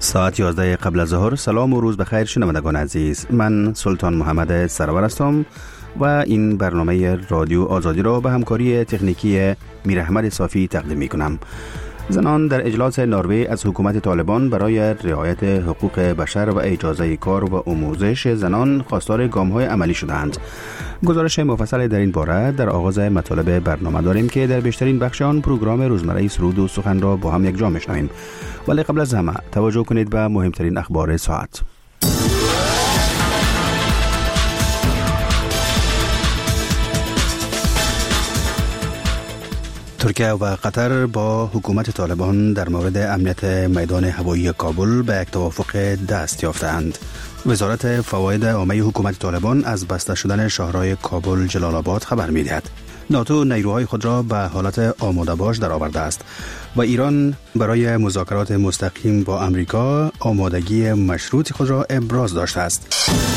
ساعت 11 قبل از ظهر. سلام و روز بخیر شنوندگان عزیز، من سلطان محمد سرور هستم و این برنامه رادیو آزادی را به همکاری تکنیکی میر احمد صافی تقدیم می کنم. زنان در اجلاس نروژ از حکومت طالبان برای رعایت حقوق بشر و اجازه کار و آموزش زنان خواستار گام‌های عملی شدند. گزارش مفصل در این باره در آغاز مطالب برنامه داریم که در بیشترین بخش آن پروگرام روزمره سرود و سخن را با هم یک جا میشنویم. ولی قبل از همه توجه کنید به مهمترین اخبار ساعت. ترکیه و قطر با حکومت طالبان در مورد امنیت میدان هوایی کابل به یک توافق دست یافتند. وزارت فواید عامه حکومت طالبان از بسته شدن شهرهای کابل، جلال آباد خبر می‌دهد. ناتو نیروهای خود را به حالت آماده باش درآورده است و ایران برای مذاکرات مستقیم با امریکا آمادگی مشروط خود را ابراز داشته است.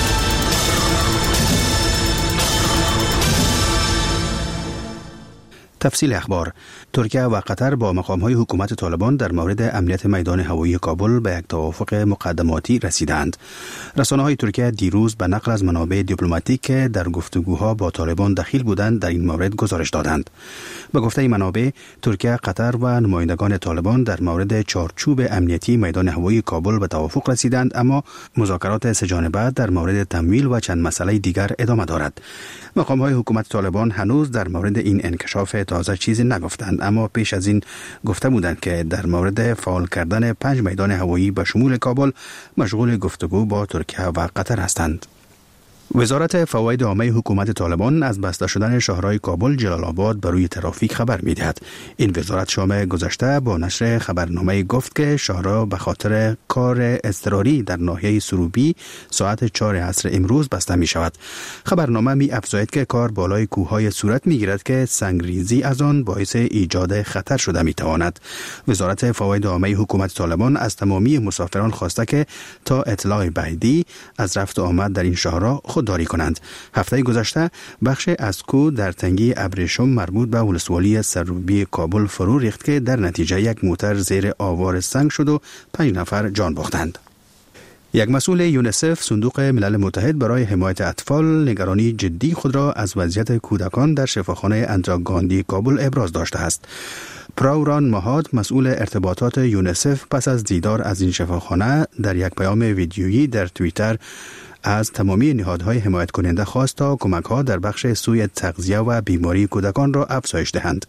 تفصیل اخبار. ترکیه و قطر با مقام‌های حکومت طالبان در مورد امنیت میدان هوایی کابل به یک توافق مقدماتی رسیدند. رسانه‌های ترکیه دیروز به نقل از منابع دیپلماتیک که در گفتگوها با طالبان دخیل بودند در این مورد گزارش دادند. به گفته منابع، ترکیه، قطر و نمایندگان طالبان در مورد چارچوب امنیتی میدان هوایی کابل به توافق رسیدند، اما مذاکرات سه‌جانبه در مورد تمویل و چند مسئله دیگر ادامه دارد. مقام‌های حکومت طالبان هنوز در مورد این انکشاف تازه چیزی نگفتند، اما پیش از این گفته بودند که در مورد فعال کردن 5 میدان هوایی به شمول کابل مشغول گفتگو با ترکیه و قطر هستند. وزارت فواید عامه حکومت طالبان از بسته شدن شهرهای کابل، جلال آباد بر روی ترافیک خبر می‌دهد. این وزارت شام گذشته با نشر خبرنامه گفت که شهرها به خاطر کار اضطراری در ناحیه سروبی ساعت 4 عصر امروز بسته می‌شود. خبرنامه می‌افزاید که کار بالای کوههای صورت می‌گیرد که سنگریزی از آن باعث ایجاد خطر شده می‌تواند. وزارت فواید عامه حکومت طالبان از تمامی مسافران خواسته که تا اطلاع بعدی از رفت و آمد در این شهرها خودداری کنند. هفته گذشته بخش از کوه در تنگی ابریشم مربوط به ولسوالی سروبی کابل فرو ریخت که در نتیجه یک موتر زیر آوار سنگ شد و 5 نفر جان باختند. یک مسئول یونیسف، صندوق ملل متحد برای حمایت اطفال، نگرانی جدی خود را از وضعیت کودکان در شفاخانه اندرا گاندی کابل ابراز داشته است. پراوران مهاد، مسئول ارتباطات یونیسف، پس از دیدار از این شفاخانه در یک پیام ویدیویی در توییتر از تمامی نهادهای حمایت کننده خواست تا کمک‌ها در بخش سوی تغذیه و بیماری کودکان را افزایش دهند.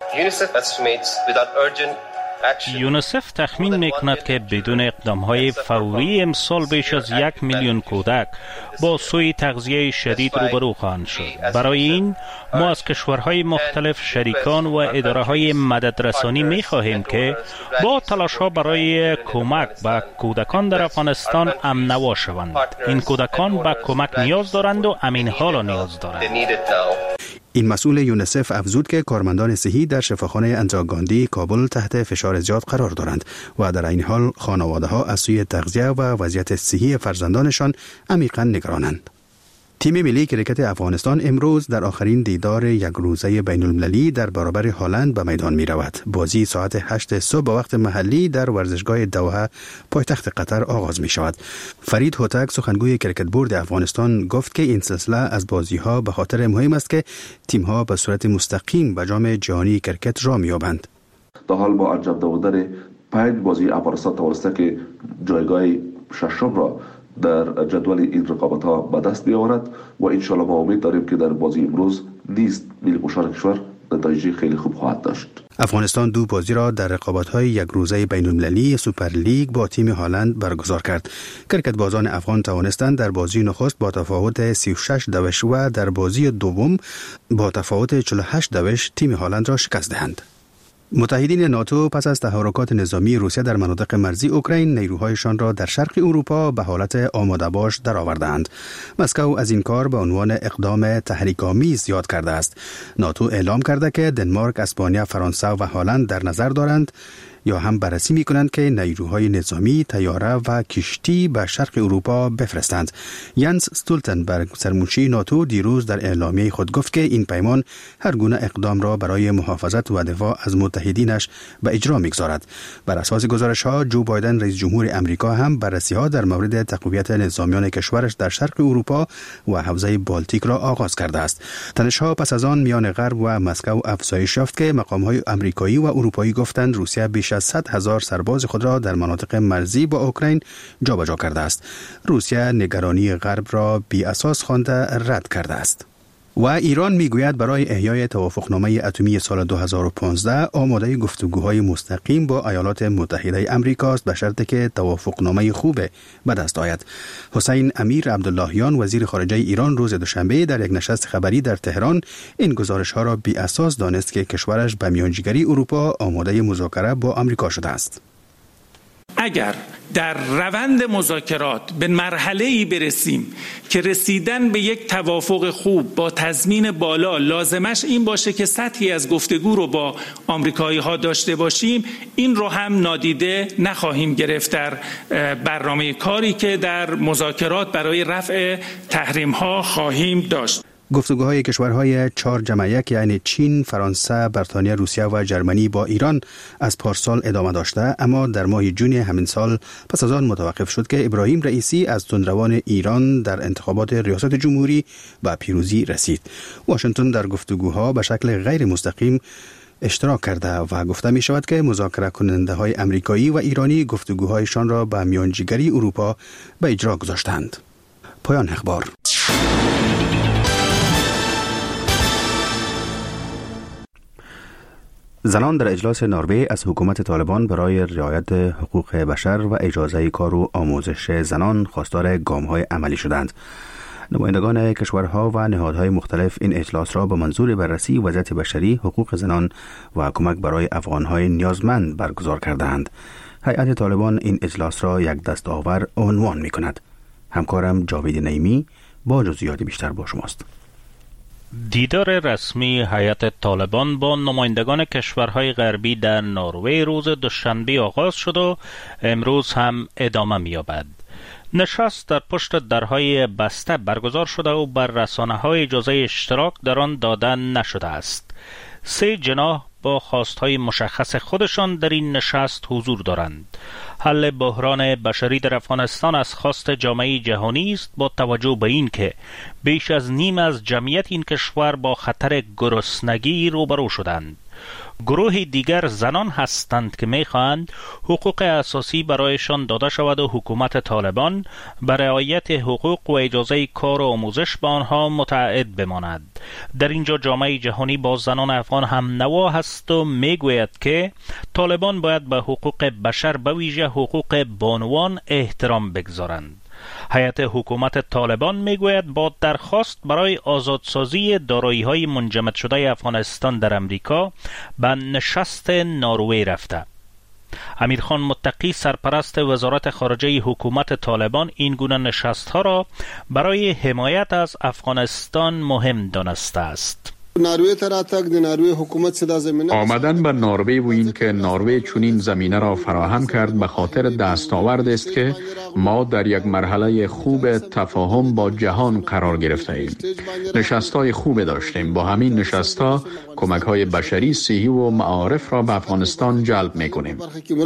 یونیسف تخمین می‌کند که بدون اقدام‌های فوری امسال بیش از 1 میلیون کودک با سوء تغذیه شدید روبرو خواهند شد. برای این ما از کشورهای مختلف، شریکان و اداره‌های مددرسانی می‌خواهیم که با تلاش‌ها برای کمک به کودکان در افغانستان امن‌نوا شوند. این کودکان به کمک نیاز دارند و همین حالا نیاز دارند. این مسئول یونیسف افزود که کارمندان صحی در شفاخانه اندرا گاندی کابل تحت فشار زیاد قرار دارند و در این حال خانواده‌ها از سوی تغذیه و وضعیت صحی فرزندانشان عمیقاً نگرانند. تیم ملی کریکت افغانستان امروز در آخرین دیدار یک روزه بین المللی در برابر هلند به میدان می رود. بازی ساعت 8 صبح به وقت محلی در ورزشگاه دوحه پایتخت قطر آغاز می شود. فرید هوتک، سخنگوی کریکت بورد افغانستان، گفت که این سلسله از بازی ها به خاطر مهم است که تیم ها به صورت مستقیم به جام جهانی کریکت را می یابند. تا حال با انجام دادن 5 بازی افغانستان توانسته که جایگاه ششم را در جدول این رقابت‌ها به دست بیاورد و انشالله ما امید داریم که در بازی امروز نیز ملی پوشان کشور نتایج خیلی خوب خواهد داشت. افغانستان 2 بازی را در رقابت‌های یک روزه بین‌المللی سوپر لیگ با تیم هلند برگزار کرد. کرکت بازان افغان توانستند در بازی نخست با تفاوت 36 دوش و در بازی دوم با تفاوت 48 دوش تیم هلند را شکست دهند. متحدین ناتو پس از تحرکات نظامی روسیه در مناطق مرزی اوکراین نیروهایشان را در شرق اروپا به حالت آماده باش درآوردند. مسکو از این کار به عنوان اقدام تحریک‌آمیز یاد کرده است. ناتو اعلام کرده که دنمارک، اسپانیا، فرانسه و هلند در نظر دارند یا هم بررسی می کنند که نیروهای نظامی، طیاره و کشتی به شرق اروپا بفرستند. ینس استولتنبرگ سرمنشی ناتو دیروز در اعلامیه خود گفت که این پیمان هر گونه اقدام را برای محافظت و دفاع از متحدینش به اجرا می‌گذارد. بر اساس گزارش‌ها جو بایدن رئیس جمهور امریکا هم بررسی‌ها در مورد تقویت نظامیان کشورش در شرق اروپا و حوزه بالتیک را آغاز کرده است. تنش‌ها پس از آن میان غرب و مسکو افزایش یافت که مقام‌های آمریکایی و اروپایی گفتند روسیه بیش از 100,000 سرباز خود را در مناطق مرزی با اوکراین جابجا کرده است. روسیه نگرانی غرب را بی اساس خوانده رد کرده است. و ایران میگوید برای احیای توافقنامه اتمی سال 2015 آماده گفتگوهای مستقیم با ایالات متحده آمریکا است به شرطی که توافقنامه خوب به دست آید. حسین امیر عبداللهیان وزیر خارجه ایران روز دوشنبه در یک نشست خبری در تهران این گزارش‌ها را بی اساس دانست که کشورش به میانجیگری اروپا آماده مذاکره با آمریکا شده است. اگر در روند مذاکرات به مرحله‌ای برسیم که رسیدن به یک توافق خوب با تضمین بالا لازمش این باشه که سطحی از گفتگو رو با آمریکایی‌ها داشته باشیم، این رو هم نادیده نخواهیم گرفت در برنامه کاری که در مذاکرات برای رفع تحریم‌ها خواهیم داشت. گفتگوهای کشورهای 4+1 یعنی چین، فرانسه، بریتانیا، روسیه و جرمنی با ایران از پارسال ادامه داشته، اما در ماه جون همین سال پس از آن متوقف شد که ابراهیم رئیسی از تندروان ایران در انتخابات ریاست جمهوری به پیروزی رسید. واشنگتن در گفتگوها به شکل غیر مستقیم اشتراک کرده و گفته می شود که مذاکره کننده های امریکایی و ایرانی گفتگوهایشان را به میانجیگری اروپا به اجرا گذاشتند. پایان اخبار. زنان در اجلاس نروژ از حکومت طالبان برای رعایت حقوق بشر و اجازه کار و آموزش زنان خواستار گام‌های عملی شدند. نمایندگان کشورها و نهادهای مختلف این اجلاس را با منظور بررسی وضعیت بشری، حقوق زنان و کمک برای افغان‌های نیازمند برگزار کردند. هیئت طالبان این اجلاس را یک دستاور عنوان می‌کند. همکارم جاوید نعیمی با جزئیات بیشتر با شماست. دیدار رسمی هیئت طالبان با نمایندگان کشورهای غربی در نروژ روز دوشنبه آغاز شد و امروز هم ادامه می‌یابد. نشست در پشت درهای بسته برگزار شده و بر رسانه‌های اجازه اشتراک در آن داده نشده است. 3 جناح با خواستهای مشخص خودشان در این نشست حضور دارند. حل بحران بشری در افغانستان از خواست جامعه جهانی است با توجه به این که بیش از نیم از جمعیت این کشور با خطر گرسنگی روبرو شدند. گروه دیگر زنان هستند که می‌خواهند حقوق اساسی برایشان داده شود و حکومت طالبان بر رعایت حقوق و اجازه کار و آموزش به آنها متعهد بماند. در اینجا جامعه جهانی با زنان افغان هم نوا هست و میگوید که طالبان باید به حقوق بشر به ویژه حقوق بانوان احترام بگذارند. هیئت حکومت طالبان میگوید با درخواست برای آزادسازی دارایی‌های منجمد شده افغانستان در امریکا به نشست نروژ رفته. امیرخان متقی سرپرست وزارت خارجه حکومت طالبان این گونه نشست‌ها را برای حمایت از افغانستان مهم دانسته است. آمدن به نروژ و این که نروژ چنین زمینه را فراهم کرد به خاطر دستاورد است که ما در یک مرحله خوب تفاهم با جهان قرار گرفته ایم. نشست‌های خوب داشتیم. با همین نشست‌ها کمک‌های بشری، صحی و معارف را به افغانستان جلب می‌کنیم.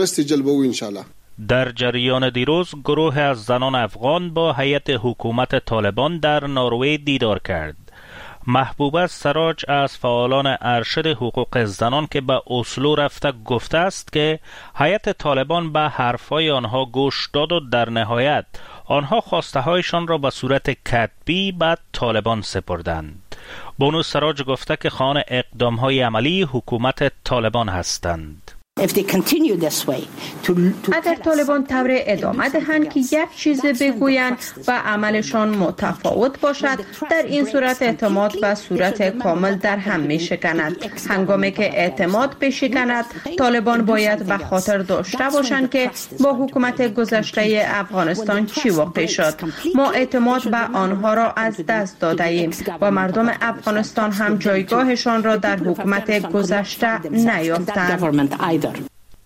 در جریان دیروز گروه از زنان افغان با هیئت حکومت طالبان در نروژ دیدار کرد. محبوبه سراج از فعالان ارشد حقوق زنان که به اسلو رفته گفته است که هیئت طالبان به حرفهای آنها گوش داد و در نهایت آنها خواسته هایشان را به صورت کتبی به طالبان سپردند. بانو سراج گفته که خواهان اقدام های عملی حکومت طالبان هستند. اگر طالبان طور ادامه دهند که یک چیز بگویند و عملشان متفاوت باشد، در این صورت اعتماد به صورت کامل در هم می شکند. هنگامی که اعتماد بشکند، طالبان باید به خاطر داشته باشند که با حکومت گذشته افغانستان چی واقع شد. ما اعتماد به آنها را از دست داده ایم و مردم افغانستان هم جایگاهشان را در حکومت گذشته نیافتند.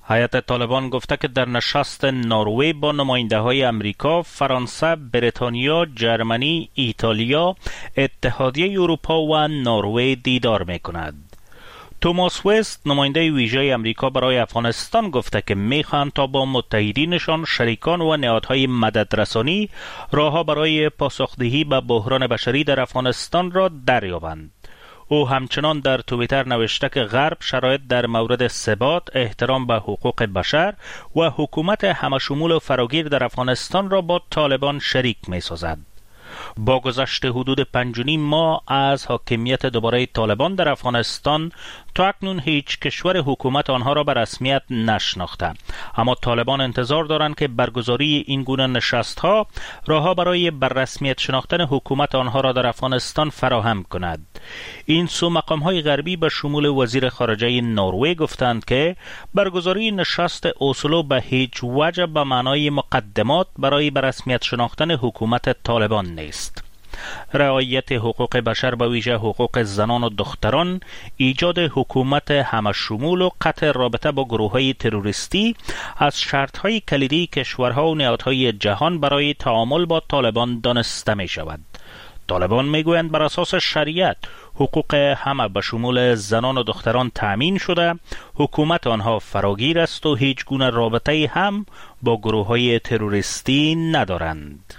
هیئت طالبان گفته که در نشست نروژ با نماینده‌های امریکا، فرانسه، بریتانیا، جرمنی، ایتالیا، اتحادیه اروپا و نروژ دیدار می‌کند. توماس وست، نماینده ویژه امریکا برای افغانستان، گفته که می‌خواهند تا با متحدینشان، شریکان و نهادهای مددرسانی راه‌ها برای پاسخدهی به بحران بشری در افغانستان را دریابند. او همچنان در توییتر نوشته که غرب شرایط در مورد ثبات، احترام به حقوق بشر و حکومت همشمول و فراگیر در افغانستان را با طالبان شریک می‌سازد. با گذشت حدود 5.5 ماه از حاکمیت دوباره طالبان در افغانستان، تا اکنون هیچ کشور حکومت آنها را به رسمیت نشناخته، اما طالبان انتظار دارند که برگزاری این گونه نشست‌ها راه‌ها برای بر رسمیت شناختن حکومت آنها را در افغانستان فراهم کند. این سو مقام‌های غربی به شمول وزیر خارجه نروژ گفتند که برگزاری نشست اسلو به هیچ وجه به معنای مقدمات برای بر رسمیت شناختن حکومت طالبان نیست. رعایت حقوق بشر به ویژه حقوق زنان و دختران، ایجاد حکومت همشمول و قطع رابطه با گروه‌های تروریستی از شرط‌های کلیدی کشورها و نهادهای جهان برای تعامل با طالبان دانسته می‌شود. طالبان می‌گویند بر اساس شریعت حقوق همه به شمول زنان و دختران تأمین شده، حکومت آنها فراگیر است و هیچ گونه رابطه‌ای هم با گروه‌های تروریستی ندارند.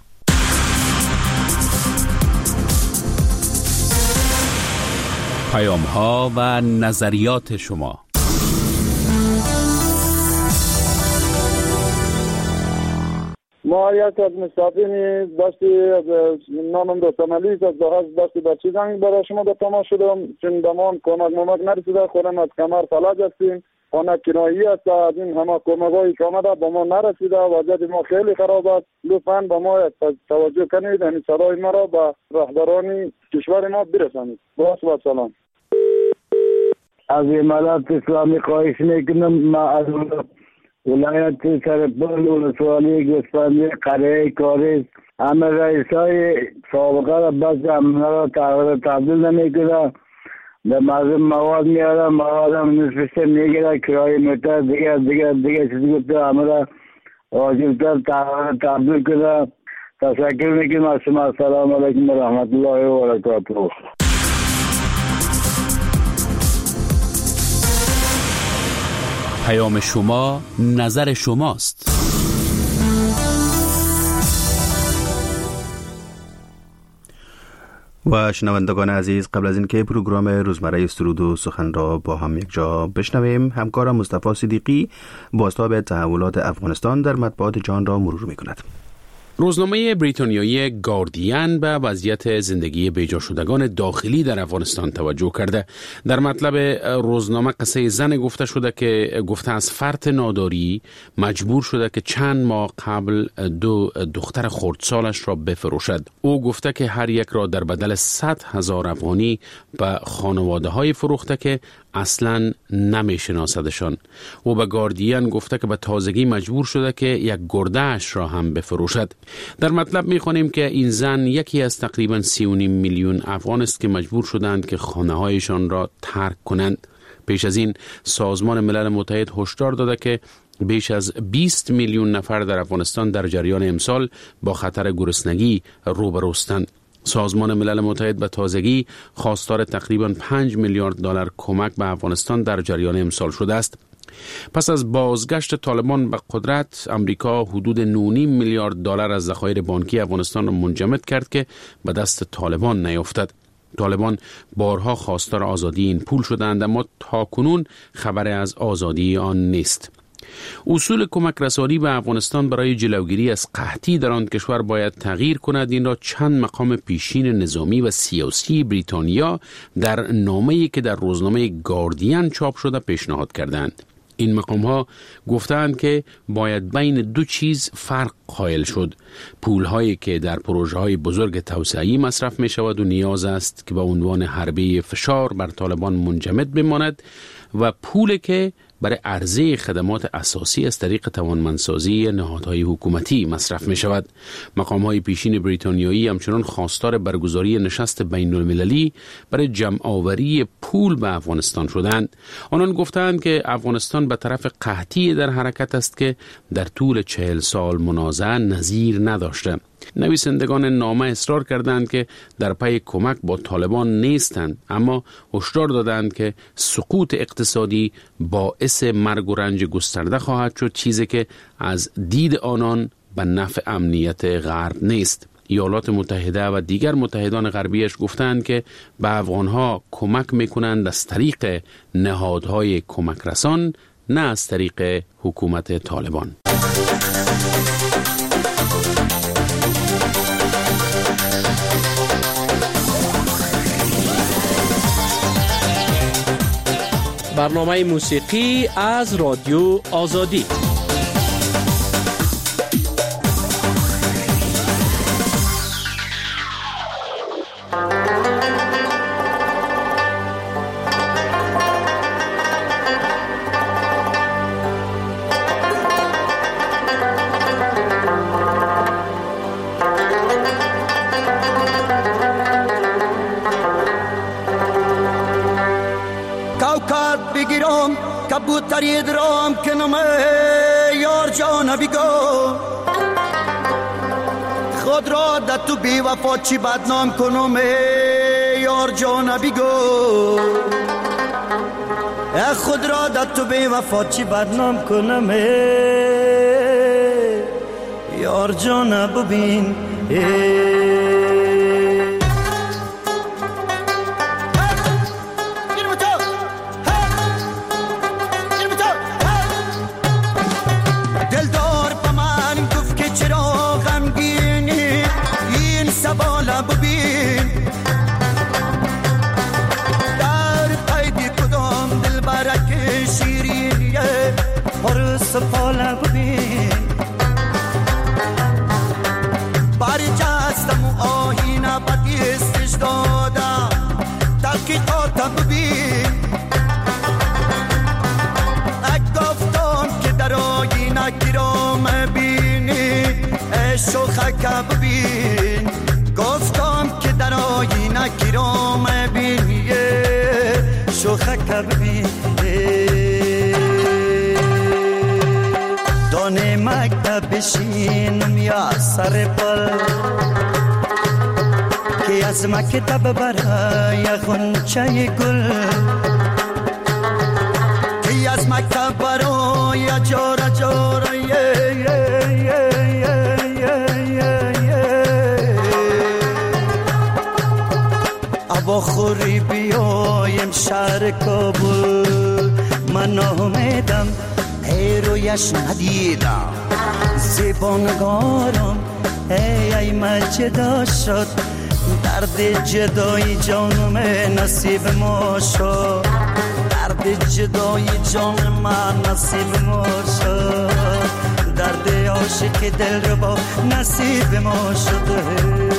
پیام‌ها و نظریات شما. ما یک از مسافرین دستی نامم رستمعلی از دستی بچی زنگ برای شما به تماس شدم، چون دمان کمک نرسیده، خودم از کمر فلج هستیم، خانه کنایی است، از این همه کمک‌هایی که آمده با ما نرسیده، وضعیت ما خیلی خراب است. لطفاً با ما توجه کنید، این صدای ما را به رهبران کشور ما برسانید. با سلام. از امارات اسلامی خواهش میکنم، ما از ولایت سرپل ولسوالی گوسفندی قریه کاریز همه رئیسای سابقه را بس امنا را تغییر تبدیل نمیکنه، به مردم مواد میاره، مواد هم نصفش میگیره، کرایه میتر دیگه چیزی گفته همه را واجبتر تغییر تبدیل کنه. تشکر میکنم از شما. السلام علیکم و رحمت الله و برکاته. پیام شما نظر شماست. و شنوندگان عزیز، قبل از اینکه پروگرام روزمره سرود و سخن را با هم یک جا بشنویم، همکارم مصطفی صدیقی بازتاب تحولات افغانستان در مطبوعات جهان را مرور می‌کند. روزنامه بریتانیایی گاردین به وضعیت زندگی بیجا شدگان داخلی در افغانستان توجه کرده. در مطلب روزنامه قصه زن گفته از فرط ناداری مجبور شده که چند ماه قبل 2 دختر خردسالش را بفروشد. او گفته که هر یک را در بدل 100,000 افغانی به خانواده های فروخته که اصلاً نمیشناسدشان. او به گاردین گفته که به تازگی مجبور شده که یک گرده اش را هم بفروشد. در مطلب می‌خوانیم که این زن یکی از تقریباً 3.5 میلیون افغان است که مجبور شدند که خانه‌هایشان را ترک کنند. پیش از این سازمان ملل متحد هشدار داده که بیش از 20 میلیون نفر در افغانستان در جریان امسال با خطر گرسنگی روبروستند. سازمان ملل متحد به تازگی خواستار تقریباً 5 میلیارد دلار کمک به افغانستان در جریان امسال شده است. پس از بازگشت طالبان به قدرت، امریکا حدود 9.5 میلیارد دلار از ذخایر بانکی افغانستان را منجمد کرد که به دست طالبان نیفتد. طالبان بارها خواستار آزادی این پول شدند، اما تاکنون خبر از آزادی آن نیست. اصول کمک رسانی به افغانستان برای جلوگیری از قحطی در آن کشور باید تغییر کند. این را چند مقام پیشین نظامی و سیاسی بریتانیا در نامه‌ای که در روزنامه گاردین چاپ شده پیشنهاد کردند. این مقام ها گفتند که باید بین دو چیز فرق قائل شد: پول هایی که در پروژه های بزرگ توسعه‌ای مصرف می شود و نیاز است که به عنوان حربه فشار بر طالبان منجمد بماند، و پول که برای عرضه خدمات اساسی از طریق توانمندسازی نهادهای حکومتی مصرف می شود. مقام‌های پیشین بریتانیایی همچنان خواستار برگزاری نشست بین المللی برای جمع آوری پول به افغانستان شدند، آنان گفتند که افغانستان به طرف قحطی در حرکت است که در طول 40 سال منازعه نظیر نداشته. نویسندگان نامه اصرار کردند که در پی کمک با طالبان نیستند، اما هشدار دادند که سقوط اقتصادی باعث مرگ و رنج گسترده خواهد شد، چیزی که از دید آنان به نفع امنیت غرب نیست. ایالات متحده و دیگر متحدان غربیش گفتند که به افغانها کمک میکنند از طریق نهادهای کمک رسان، نه از طریق حکومت طالبان. برنامه موسیقی از رادیو آزادی. کبوتری درام کنم یار جان بیگو، خود را در تو بی وفا چی بدنام کنم یار جان بیگو، خود را در تو بی وفا چی بدنام کنم یار جان ببین. سفاله ببین باری جستم و آهینه بدیستش دادم تحقیقات ببین گفتم که در آهینه گرام بینی شوخک ببین، گفتم که در آهینه گرام بینی شوخک ببین. دانه مکتب بشینم یا سر پل که از مکتب برای خونچه گل، که از مکتب برای جارا جارا ابا خوری بیایم شهر کابل، من آمدم رویش ندیدم زیبانگارم ای من جدا شد، درد جدای جانم نصیب ما شد، درد جدای جان من نصیب ما شد، درد عاشق دل رو با نصیب ما شده.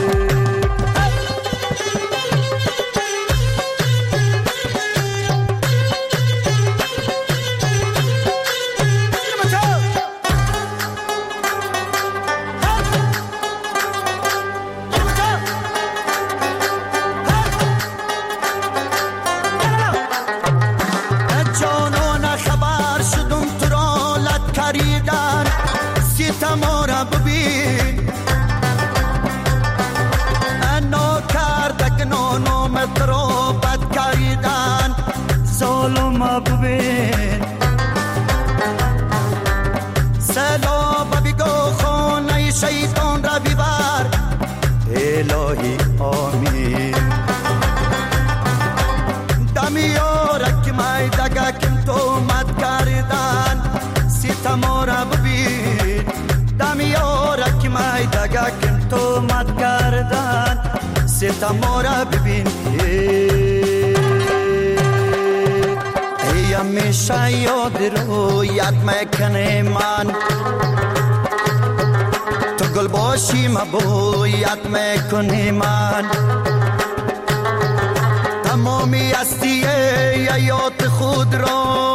الهی آمین دمیارک مای دگاکم تو مد کردن ستما را ببین، دمیارک مای دگاکم تو مد کردن ستما را ببین. ای همیشه یاد رو یاد میکنه من، گل باشی مبویت میکنی من، تمامی هستی حیات خود را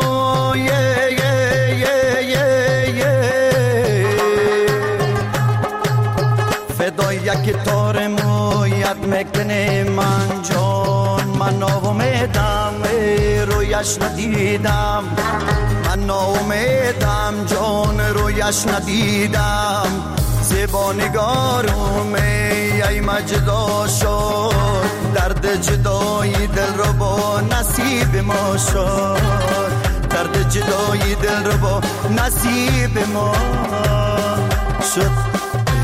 فدای یک تار مویت میکنی من جان من ناامیدم رویش ندیدم، من ناامیدم جان رویش ندیدم، زیبا نگارم ای مجدا شد، درد جدایی دل رو با نصیب ما شد، درد جدایی دل رو با نصیب ما شد.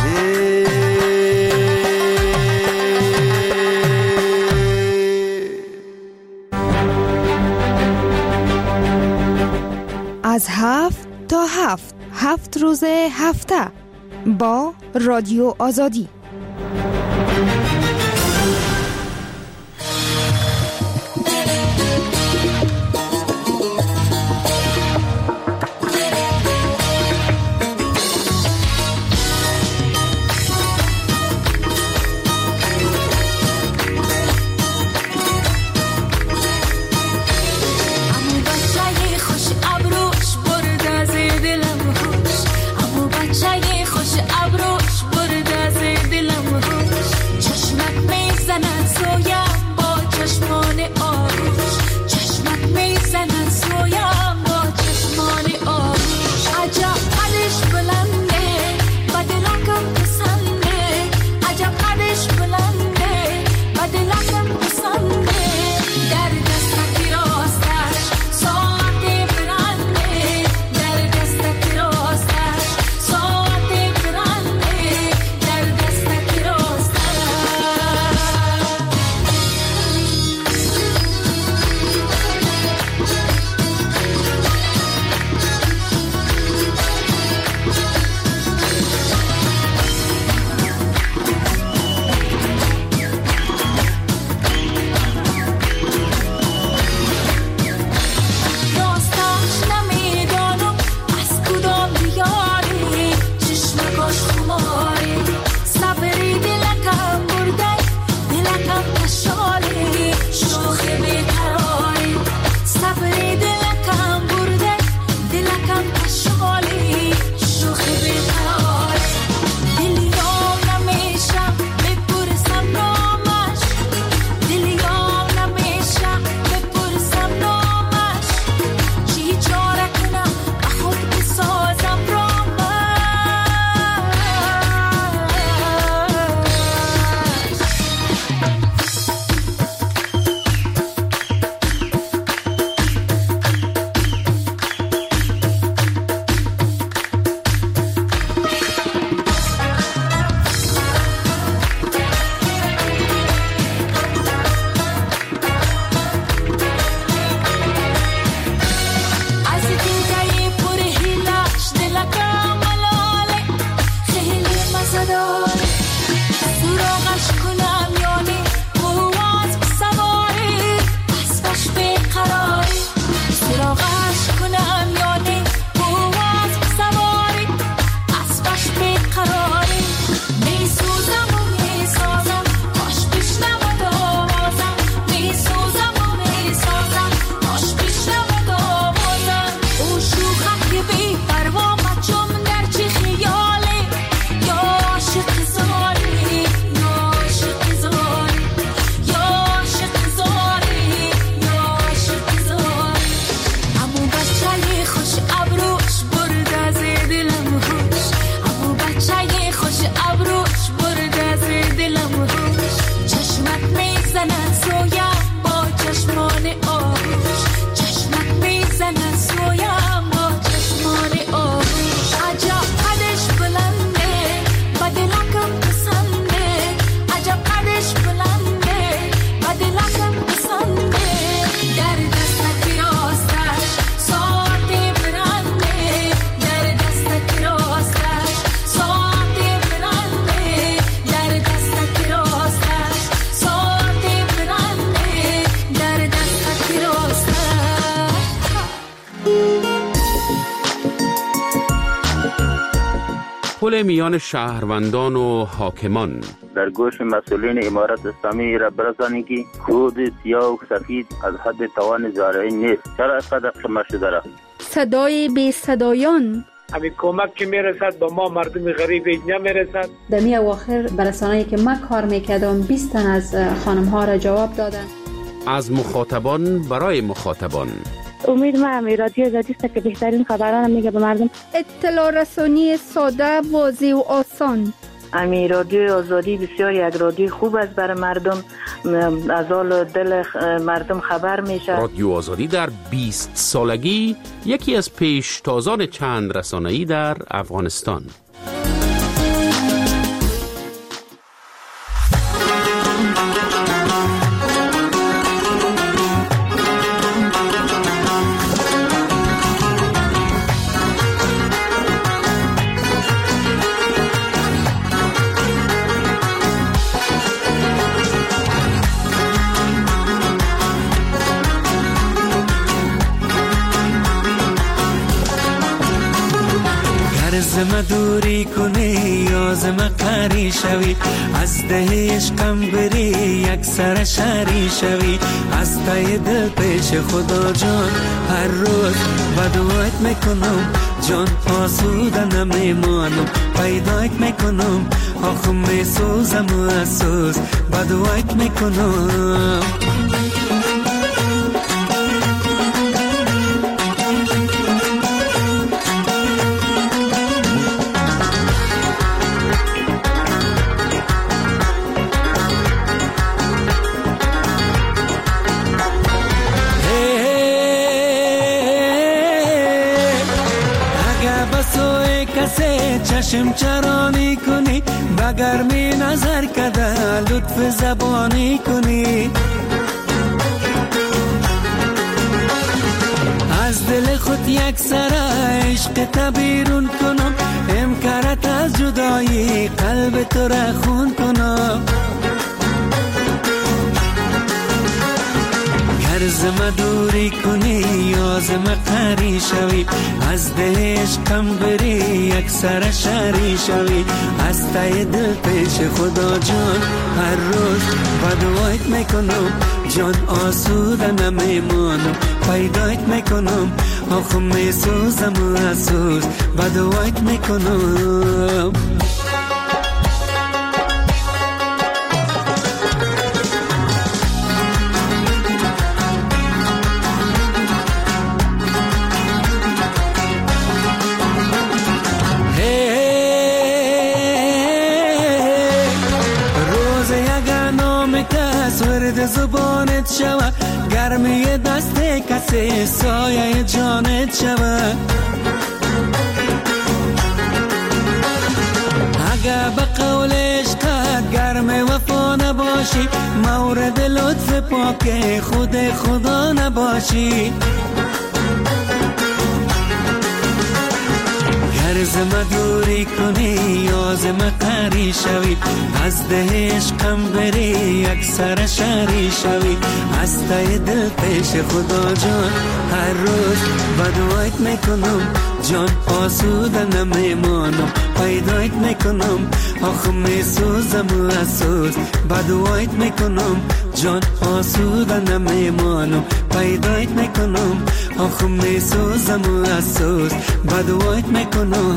از 7 تا 7 روز هفته با رادیو آزادی. پل میان شهروندان و حاکمان. در گوش مسئولین امارت اسلامی را برسانید که خود سیاه و سفید از حد توان زارعین نیست. چرا اینقدر کم شده را؟ صدای بی صدایان. همین کمک که میرسد با ما مردم غریب نمیرسد. در می اواخر برسانه‌ای که ما کار میکردم 20 تن از خانم ها را جواب دادن. از مخاطبان برای مخاطبان. امید ما رادیو آزادی است که بهترین خبران میگه به مردم. اطلاع رسانی ساده، واضح و آسان. رادیو آزادی بسیار یک رادیو خوب است برای مردم، از حال دل مردم خبر میشه. رادیو آزادی در 20 سالگی یکی از پیشتازان چند رسانه‌ای در افغانستان. زم دوری کنی یا زم قری شوی، از ده عشقم بری یک سر شری شوی، از ته دل پیش خدا جان هر روز بدوایت میکنم، جان آسوده نمیمانم، پیدایت میکنم، آخم میسوزم و اسوز بدوایت میکنم. چشم چرانی کنی، بگرمی نظر کده لطف زبانی کنی، از دل خود یک سر عشق تبیرون کنم، امکارت از جدایی قلب تو را خون کنم. زم دوری کنی یا زم قری شوی، از ده عشقم بری یک سر شری شوی، از ته دل پیش خدا جان هر روز بدوایت میکنم، جان آسوده نمیمانم، پیدایت میکنم، آخم میسوزم و اسوز بدوایت میکنم. زبانت شوه، گرمی دست کسی سایه جانت شوه، اگه به قول عشقت گرم وفا نباشی، مورد لطف پاک خود خدا نباشی. زم دوری کنی یا زم قری شوی، از ده عشقم بری یک سر شری شوی، از ته دل پیش خدا جان هر روز بدوایت میکنم، جان آسوده نمیمانم، پیدایت میکنم، آخم میسوزم و اسوز بدوایت میکنم، جان آسوده نمیمانم، پیدایت میکنم، آخم میسوزم و اسوز بدوایت میکنم.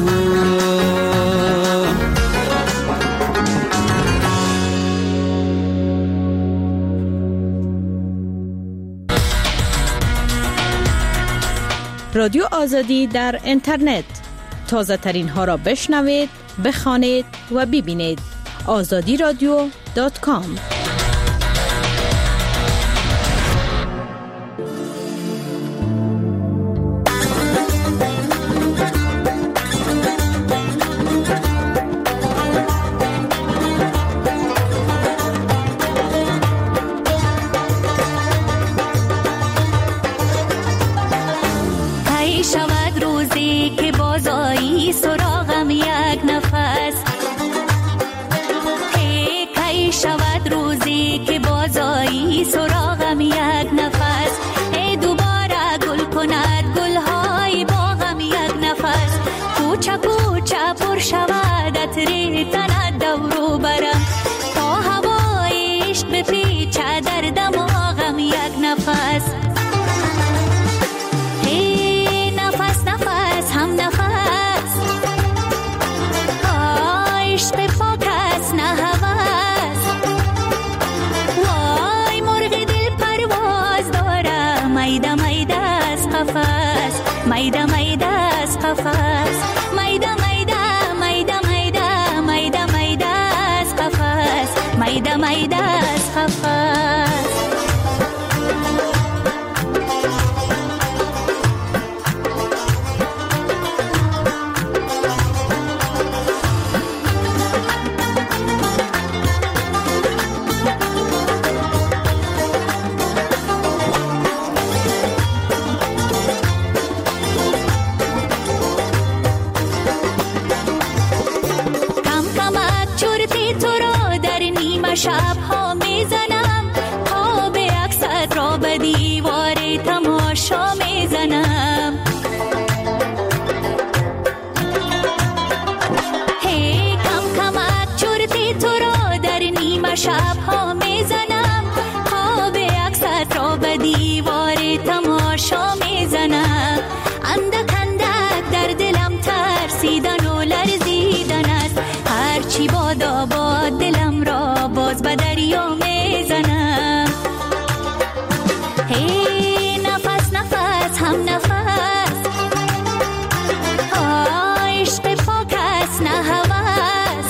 رادیو آزادی در اینترنت، تازه ترین ها را بشنوید، بخوانید و ببینید. azadiradio.com. شود روزی که بازایی سراغم یک نفس، کی شود روزی میده میده از قفس میده میده از قفس میده میده میده میده میده میده از قفس میده میده از قفس شب ها میزنم خواب عکست را به دیوار تماشا میزنم هی کم کمک چرتی تو را در نیمه شب ها میزنم خواب عکست را به دیوار تماشا میزنم اندک اندک در دلم ترسیدن و لرزیدن است هرچی بادا باد دلم را باز به دریا میزنم هی نفس نفس هم نفس عشق پاک است نه هوس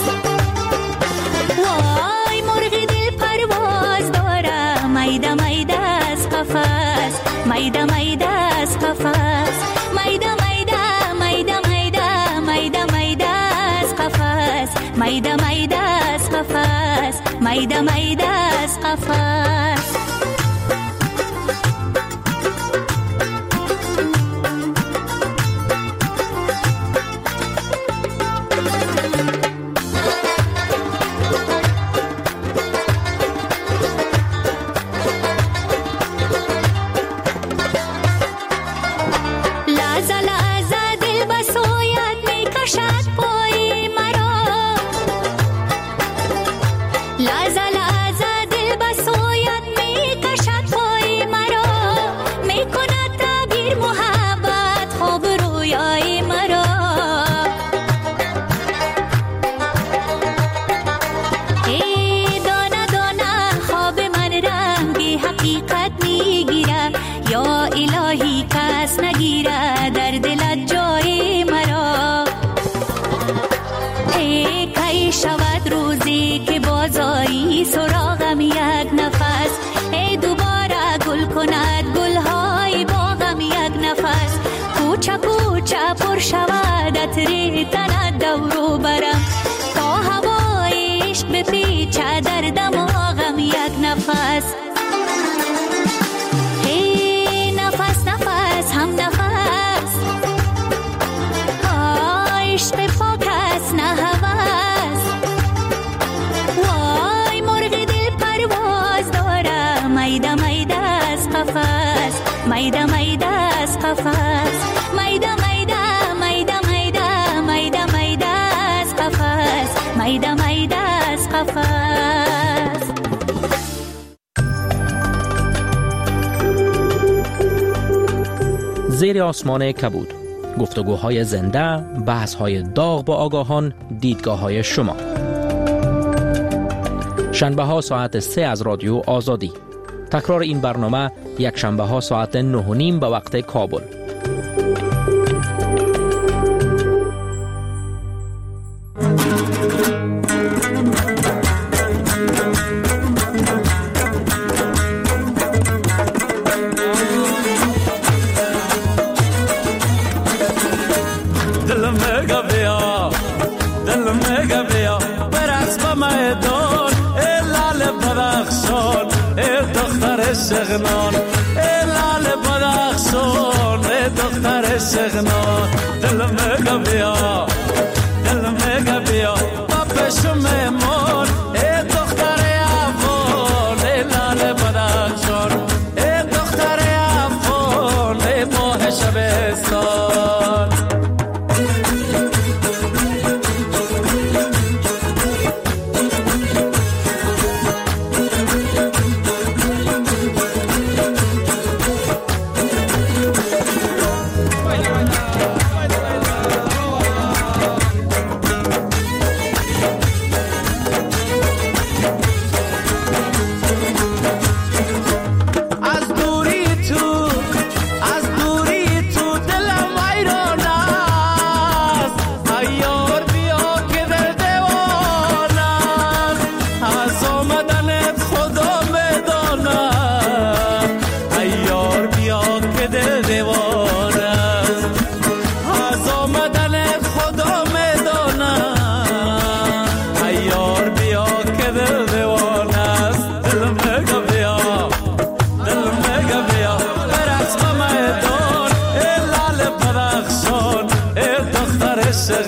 وای مرغ دل پرواز داره میده میده از قفس میده میده از قفس میده میده میده میده میده میده از قفس میده میده از قفس میده میده از قفس سراغم یک نفس ای دوباره گل کند گلهای باغم یک نفس کوچه کوچه پر شود عطر تن دورو برم تا هوای عشق بپیچه در دماغم یک نفس ای نفس نفس هم نفس عشق پاک است نه هوس وای مرغ دل پرواز داره میده میده از قفس میده میده از قفس میده میده میده میده میده میده از قفس میده میده از قفس زیر آسمان کبود گفتگوهای زنده، بحث‌های داغ با آگاهان، دیدگاه‌های شما. شنبه ها ساعت 3 از رادیو آزادی. تکرار این برنامه یک شنبه ها ساعت 9:30 به وقت کابل. سغنان لال بدخشان دختر سغنان دل مگه بیا دل مگه بیا پاپشو میمون دختر افغان لال بدخشان دختر افغان ماه شبستان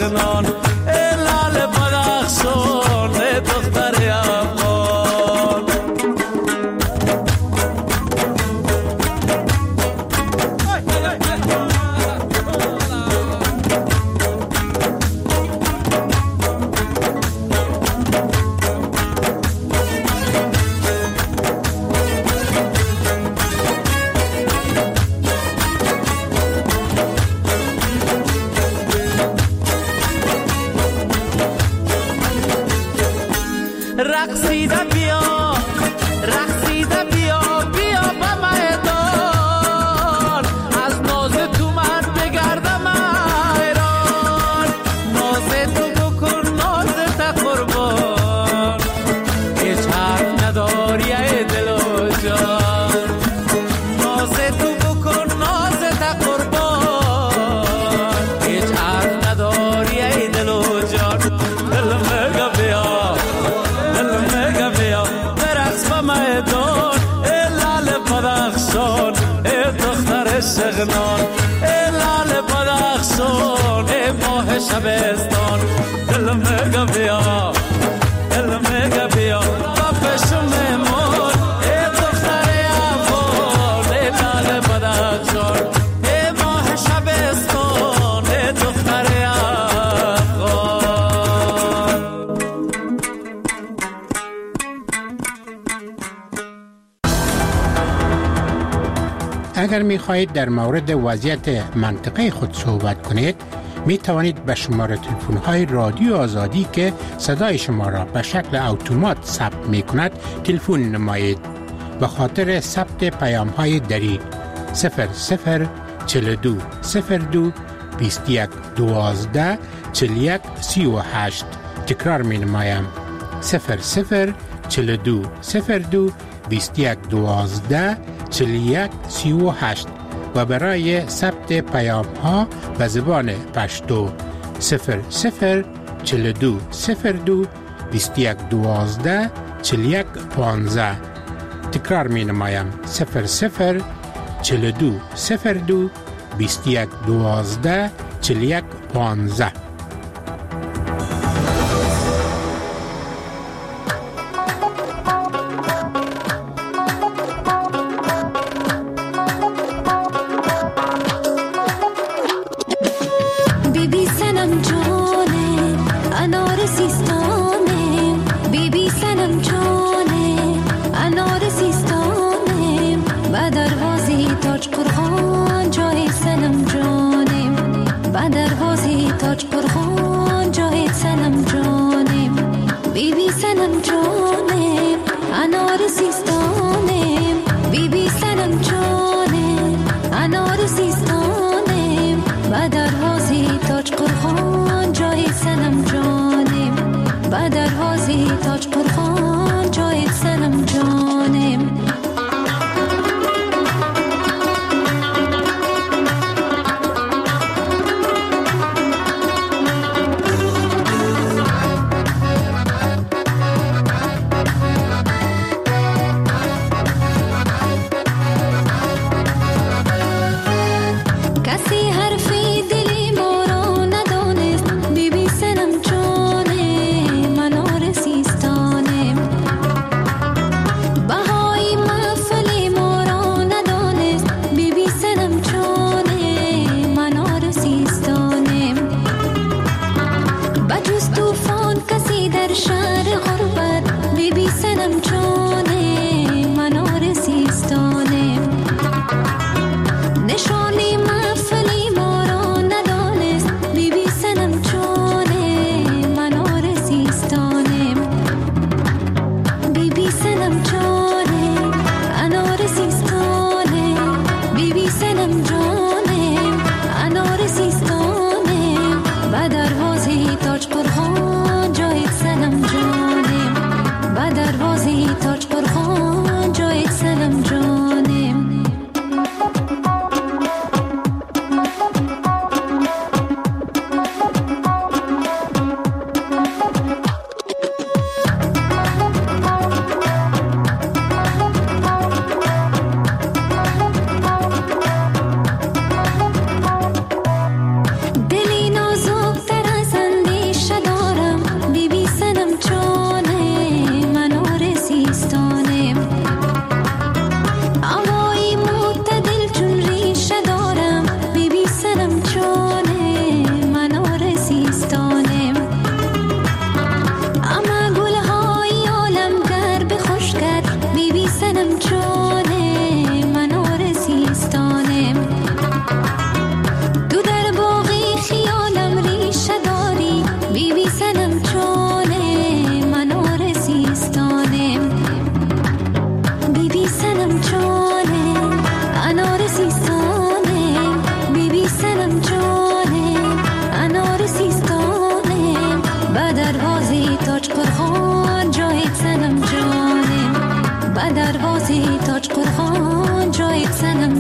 سغنان ای لال بدخشان ای دختر افغان رقصیده بیا رقصیده بیا بیا به میدان از ناز تو من بگردم ایران ناز تو بکن ناز تا قربان هیچ حرف نداری ای دل و جان ناز تو بکن ناز تا قربان هیچ حرف نداری ای دل و جان دل مگه بیا برقص به میدان ای لال بدخشان ای دختر سغنان ای لال بدخشان ای ماه شبستان دل مگه بیا با پیشم میمون ای دختر افغان ای لال بدخشان ای ماه شبستان ای دختر افغان. اگر می خواهید در مورد وضعیت منطقه خود صحبت کنید می توانید به شماره تلفن های رادیو آزادی که صدای شما را به شکل اتومات ثبت می کند تلفن نمایید. به خاطر ثبت پیام های دری 0042 02 21 12 41 38 تکرار می نمایم 0042 02 21 12 41 38 و برای ثبت پیام ها به زبان پشتو 0042 02 21 12 41 15 تکرار می نمایم 0042 02 21 12 41 15.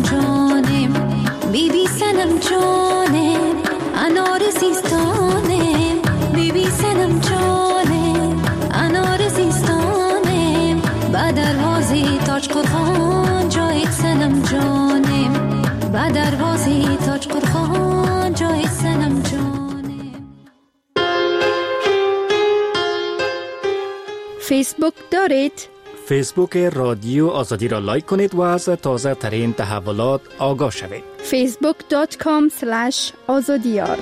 جانم بی بی سنم جانم انار سیستانم بی بی سنم جانم انار سیستانم با دروازه تاج قرخان جای سنم جانم با دروازه تاج قرخان جای سنم جانم. فیسبوک دارید؟ فیسبوک رادیو آزادی را لایک کنید و از تازه ترین تحولات آگاه شوید. facebook.com/azadiyar.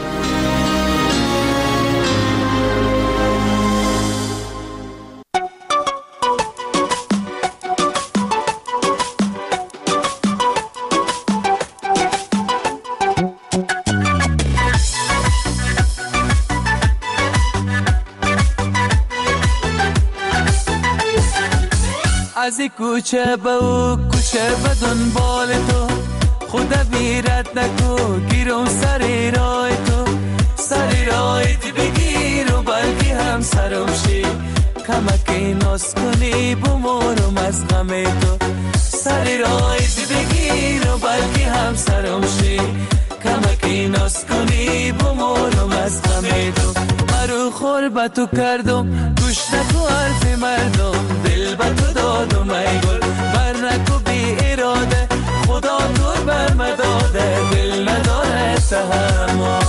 از کوچه به او کوچه به دنبال تو خدا بیرت نکو گیرم سر راه تو سر راهت بگیر و بلکه هم سرم شی کمکی ناز کنی بمورم از غم تو سر راهت بگیر و بلکه هم سرم شی کمکی ناز کنی بمورم از غم تو مرو خور به تو کردم گوش نکو حرف مردم دل به تو دادم ای گل بر نکو بی اراده خدا تو بر مداده دل نداره تحمل.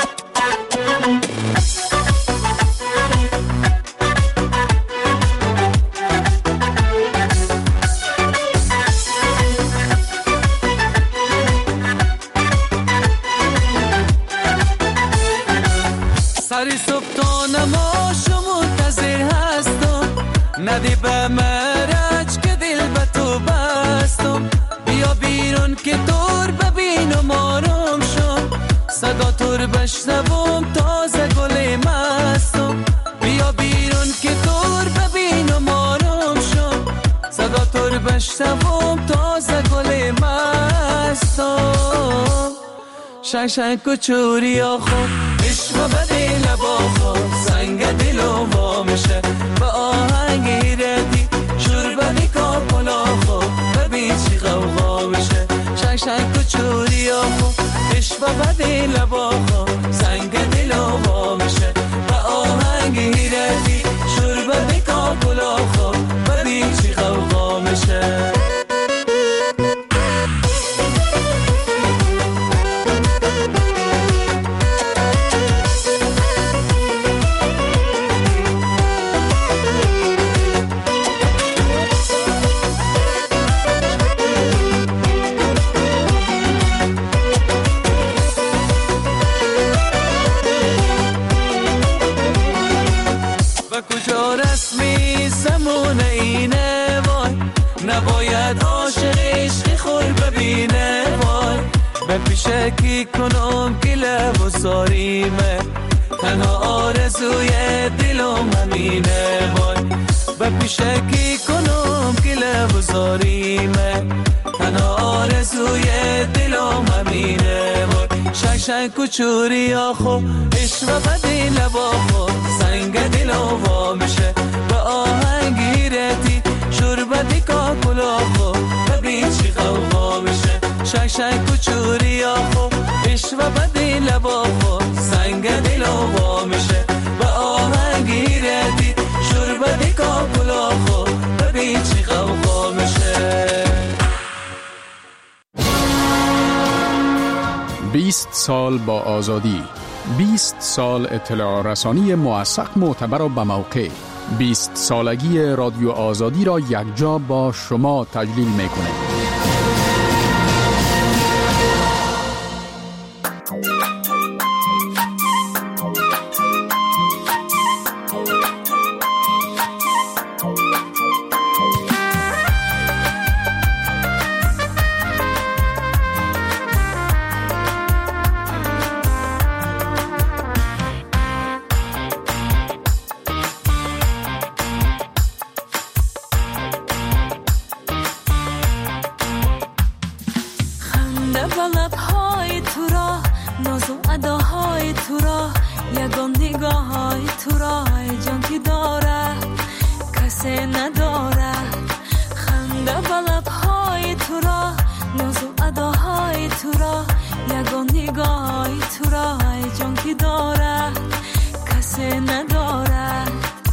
سری صبح تا نماشو منتظر هستم ندی به مرج که دل به تو بستم بیا بیرون که دور ببینم آرام شم صدا تور بشنوم تازه گل مستم بیا بیرون که دور ببینم آرام شم صدا تور بشنوم تازه گل مستم شنگ کچوری آخو عشق بدی لباخو سنگ دلو با میشه با آهنگ ایردی شور بدی کاپلاخو ببین چی غوغا میشه شنگ کچوری آخو عشق بدی لباخو سنگ دلو با میشه با آهنگ ایردی شور بدی کاپلاخو ببین چی غوغا میشه. کجا رسمی زمونه اینه وای نباید عاشق عشقی خور ببینه وای به پیشه کی کنم که لب و ساریمه تنها آرزوی دلم همینه وای به پیشه کی کنم که لب و ساریمه تنها آرزوی دلم همینه وای شنگ کچوری آخو عشق بدی لباخو سنگ دلو وا میشه به آهنگی رتی شور بدی کاکلاخو ببین چی غوغا میشه شنگ کچوری آخو عشق بدی لباخو سنگ دلو وا میشه به آهنگی رتی شور بدی کاکلاخو ببین چی غوغا میشه. 20 سال با آزادی، 20 سال اطلاع رسانی موثق، معتبر و بموقع. 20 سالگی رادیو آزادی را یکجا با شما تجلیل میکنه. نداره خنده و لبهای تو را ناز و ادا تو را یگان نگاهی تو را ای جان که دارد کسی ندارد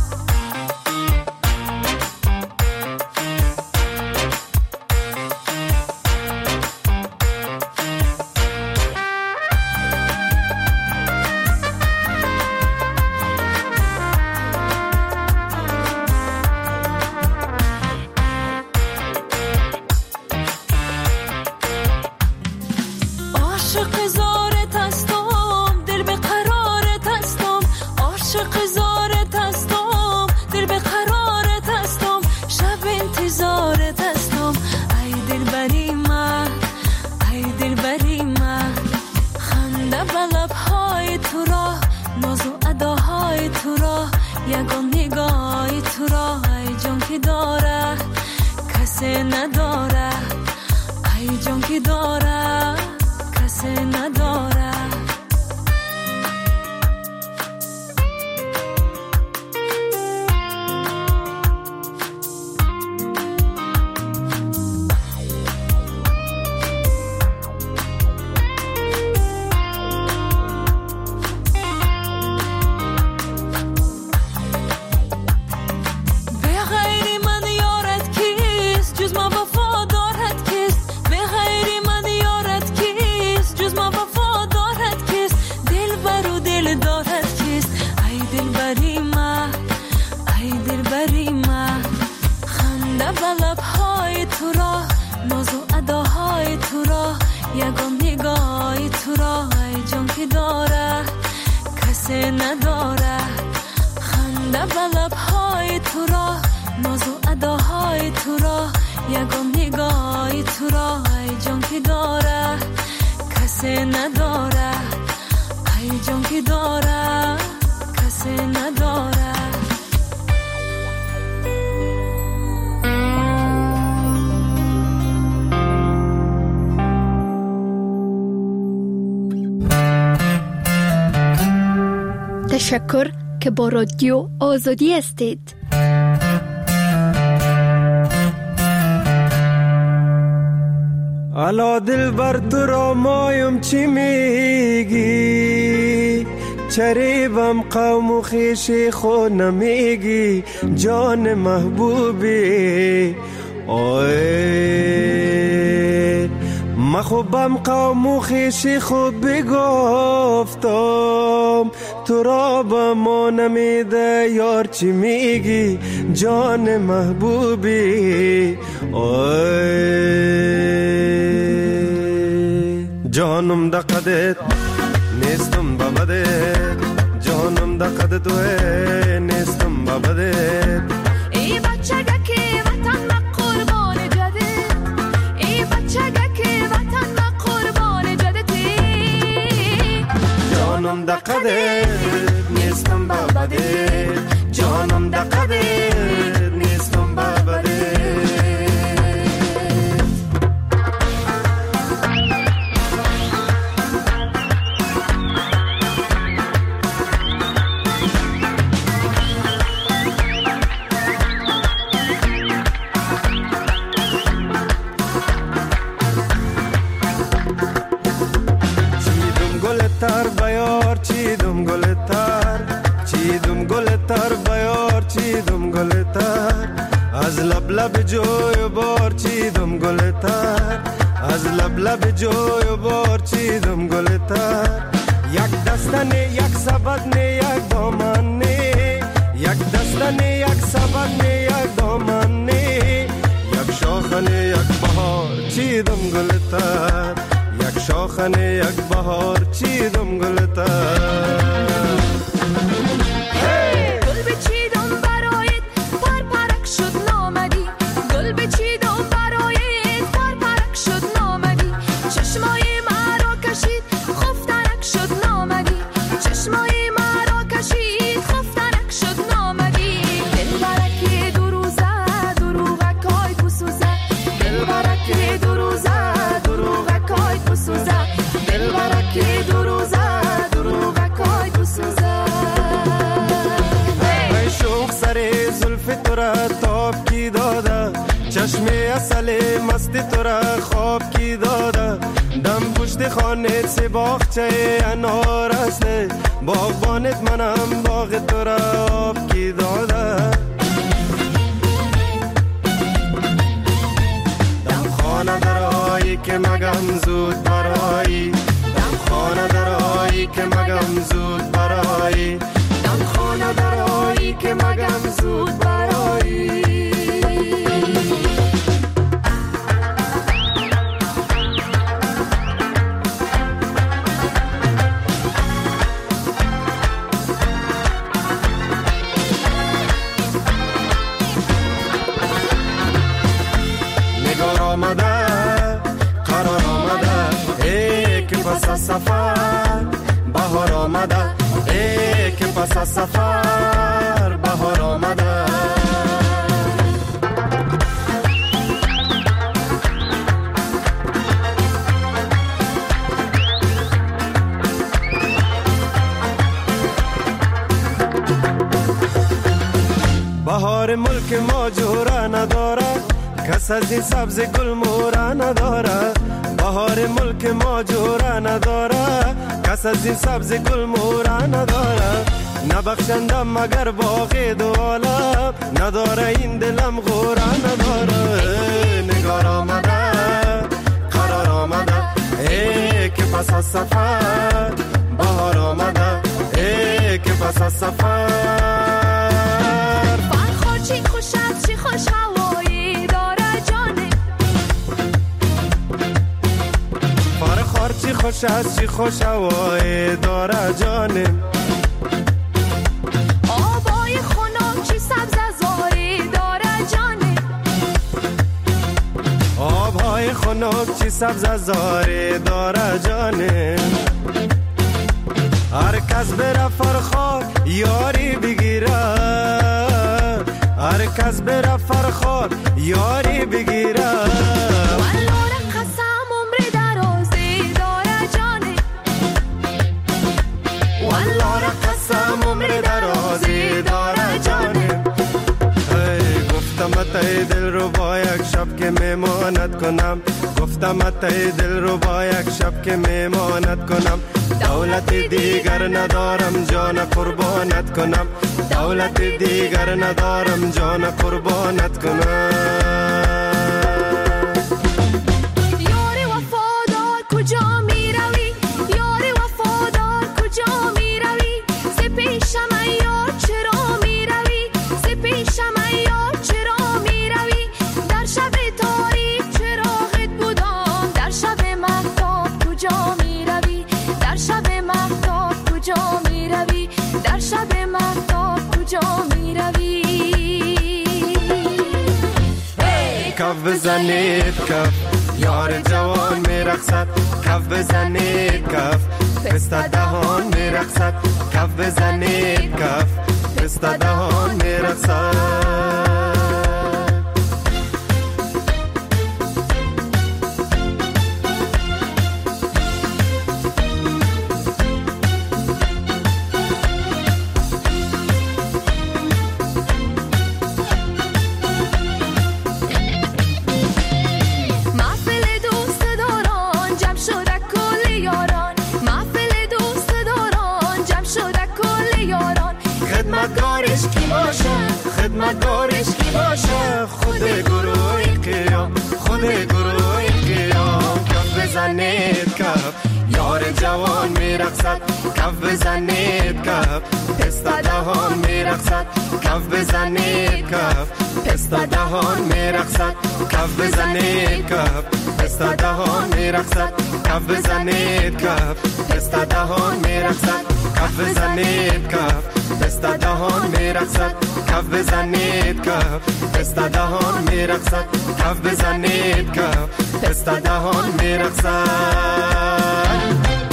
یگان نگاهی تو را ای جان که داره کسی نداره ای جان که داره کسی نداره یگان نگاهی تو را ای جان که داره کسی نداره خنده به لبهای تو را ناز و اداهای تو را یگان نگاهی تو را ای جان که داره کسی نداره ای جان که داره کسی نداره تشکر که با رادیو آزادی هستید. الا دل بر تو را مایم چی میگی چریبم قوم و خیشی خود نمیگی جان محبوبی اوه مخوبم قوم و خیشی خود بگفتم تو را با ما نمیده یار چی میگی جان محبوبی جانم دا قدت نیستم بابدت جانم دا قدت توه نیستم بابدت ای بچگه که وطن ما قربان جدت ای بچگه که وطن ما قربان جدتی جانم دا قدت نیستم بابدت جانم دا قدت نیستم بابدت تر بیار چیدم گل تر چیدم گل تر بیار چیدم گل تر از لب لب جوی بار چیدم گل تر از لب لب جوی بار چیدم گل تر یک دستنه یک سبدنه یک دامنه یک دستنه یک سبدنه یک دامنه یک شاخنه یک بهار چیدم گل تر یک شاخنه یک بهار چیدم گلتر گل بچیدم برایت پر پرک شد نامدی گل بچیدم برایت پر پرک شد نامدی چشمای مرا کشید خفتنک شد نامدی چشمای مرا کشید خفتنک شد نامدی دل برکی دو روزه دروغکای بسوزه دل برکی دو روزه دروغکای بسوزه دل برکی دو روزه دروغکای بسوزه ای شوخ سر زلف تو را تاب کی داده چشم اصل مست تو را خواب کی داده دم پشت خانه سی باغچه انار است، باغبانت منم باغ تو را آب کی داده. دم خانه درایی که مگم زود برایی، دم خانه درایی که مگم زود برایی، دم خانه درایی که مگم زود برایی. قرار آمده ای که پس از سفر بهار آمده، ای که پس از سفر بهار آمده. بهار ملک ما جوره نداره، کس از این سبز گل موره نداره. بهار ملک ما جوره نداره، کس از این سبز گل موره نداره. نبخشندم مگر باقی دو عالم، نداره این دلم غوره نداره. نگار آمده قرار آمده ای که پس از سفر بهار آمده، ای که پس از سفر. فرخار چی خوش است چی خوش هوایی داره جانه، فرخار چی خوش است چی خوش هوایی داره جانه. آبای خنک چی سبز زاری داره جانه، آبهای خنک چی سبز زاری داره جانه. هر کس بره فرخار یاری بگیره، هر کس بره فرخار یاری بگیره. والله قسم عمر درازی داره جانه، والله قسم عمر درازی داره جانه. گفتم اتای دل رو با یک شب که میمانت کنم، گفتم اتای دل رو با یک شب که میمانت کنم. دولت دیگر ندارم جان قربانت کنم، دولت دیگر ندارم جان قربانت کنم. یار وفادار کجا می روی، یار وفادار کجا می روی. ز پیشم یار چرا می روی، ز پیشم یار چرا می روی. در شب تاریک چراغت بودم، در شب مهتاب کجا می روی، در شب مهتاب کجا می روی، در شب مهتاب کجا می روی. کف بزنید کف یار جوان میرقصد، کف بزنید کف پسته دهان میرقصد، کف بزنید کف پسته دهان میرقصد. خدمتگارش کی باشه، خود گروه قیام، خود گروه قیام. کف بزنید کف یار جوان میرقصد، کف بزنید کف پسته دهان میرقصد، کف بزنید کف پسته دهان میرقصد، کف بزنید کف پسته دهان میرقصد، کف بزنید کف پسته دهان میرقصد، کف بزنید کف پسته دهان میرقصد، کف بزنید کف پسته دهان میرقصد، کف بزنید کف پسته دهان میرقصد.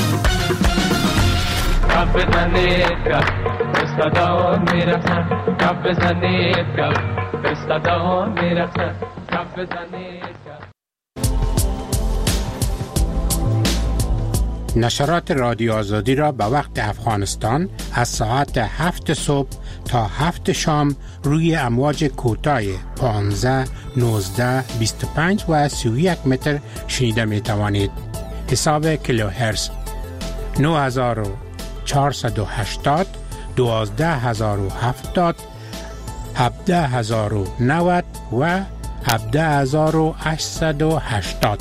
کف بزنید کف پسته دهان میرقصد، کف بزنید کف پسته دهان میرقصد، کف بزنید کف. نشرات رادیو آزادی را به وقت افغانستان از ساعت 7 صبح تا 7 شام روی امواج کوتاه 15، 19، 25 و 31 متر شنیده می توانید. حساب کیلوهرتز 9480 12070 17090 و 17880.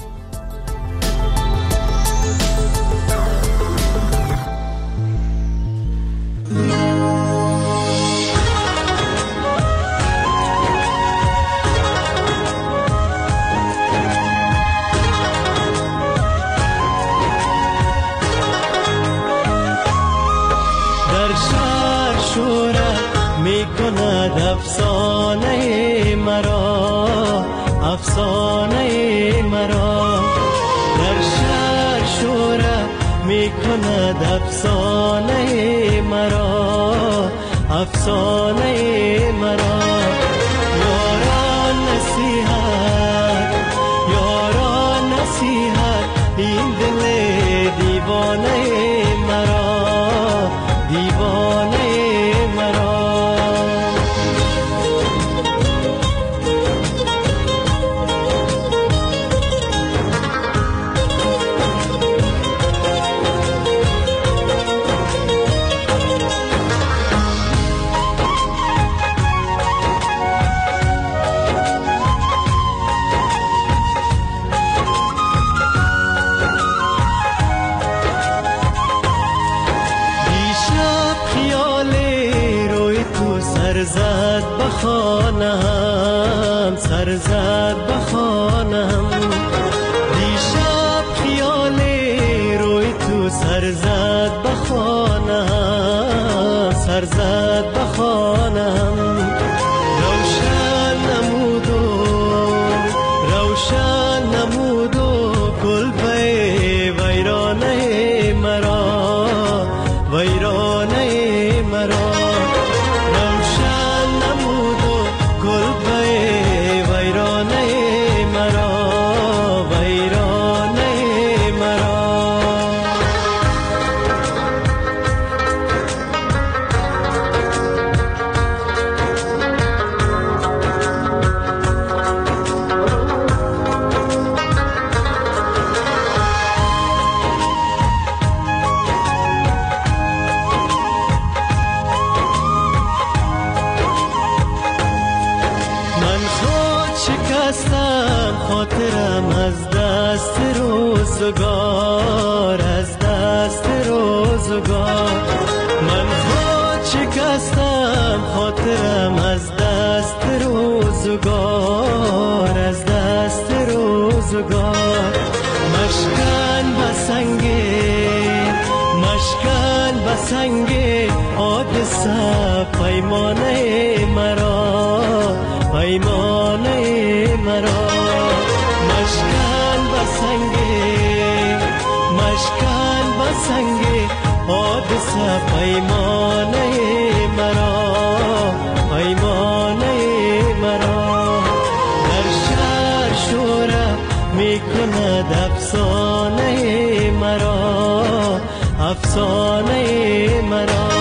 افسانه مرا افسانه مرا در شهر شوره می کند افسانه مرا افسانه مرا یاران نصیحت این دل دیوانه مرا دیوانه مرا سرزد بخانم دیشب خیال روی تو سرزد بخانم روشن نمود و گل به ویرانه مرا روشن نمود و گل به ویرانه مرا شکستم خاطرم از دست روزگار من خود شکستم خاطرم از دست روزگار مشکن بسنگ حادثه پیمانه مرا مشکن بسنگ حادثه پیمانه مرا در شهر شوره می کند افسانه مرا